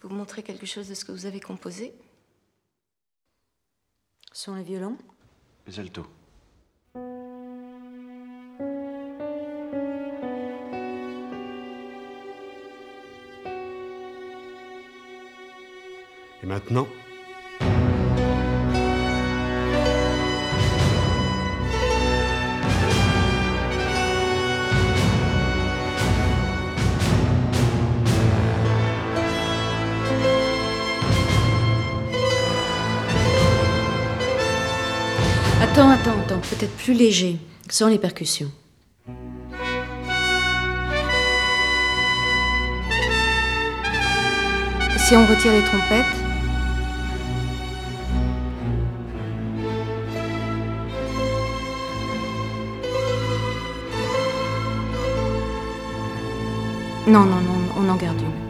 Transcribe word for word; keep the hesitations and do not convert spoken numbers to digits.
vous montrer quelque chose de ce que vous avez composé? Sur les violons? Les altos. Et maintenant, Attends, attends, attends, peut-être plus léger, sans les percussions. Si on retire les trompettes? Non, non, non, on en garde une.